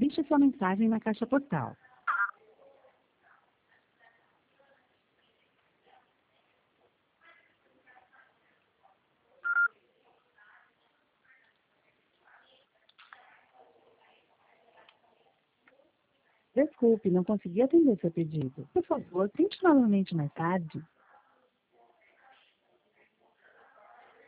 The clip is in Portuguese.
Deixe sua mensagem na caixa postal. Desculpe, não consegui atender seu pedido. Por favor, tente novamente mais tarde.